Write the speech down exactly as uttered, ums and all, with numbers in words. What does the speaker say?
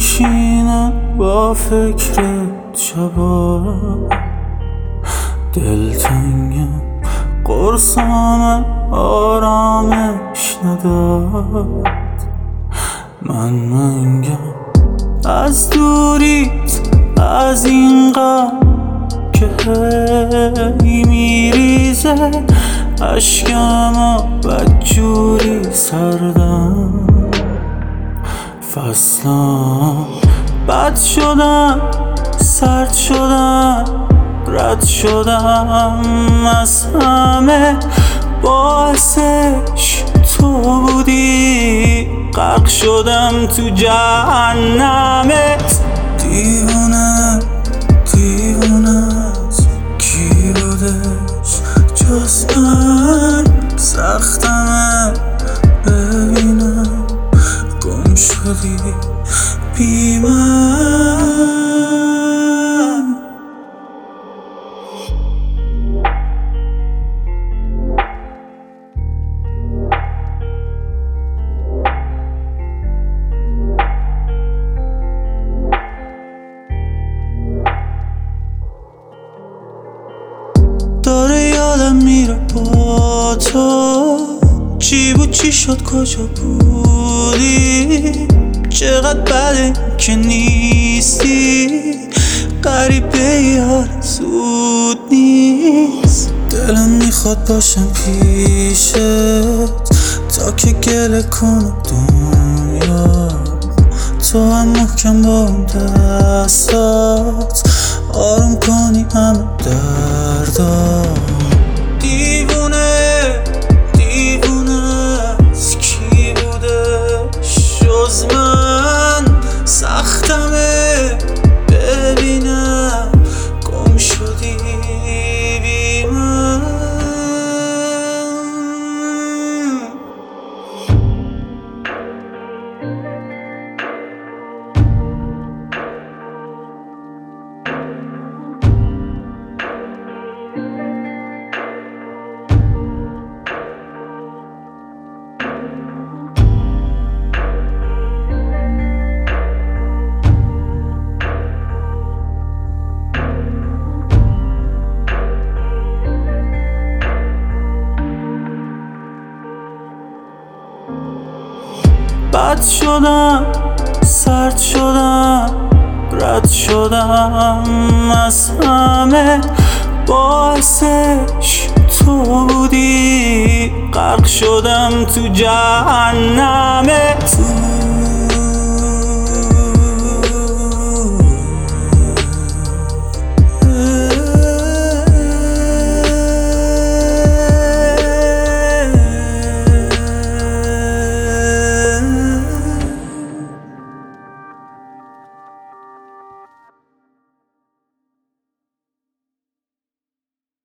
میشینم با فکر شبا، دلتنگم قرصام آرامش نداد. من منگم از دوریت، از این غم که هی میریزه اشکم و بدجوری سردم. فصلم بد شدم، سرد شدم، رد شدم از همه، باعثش تو بودی، غرق شدم تو جهنمت. دیوونه دیوونه کی بودش جز من؟ سختمه ببینم گم شدی بی من. داره یادم میره با تو، چی بود چی شد کجا بودی؟ چقدر بده که نیستی، غریبه یار زود نیست. دلم میخواد باشم پیشت تا که گله کنم دنیا، تو هم محکم با اون دستات آروم کنی همه دردا. دیوونه دیوونه از کی بوده جز من؟ سختمه ببینم گم شدی بی من. بد شدم، سرد شدم، رد شدم از همه، باعثش تو بودی، غرق شدم تو جهنمت.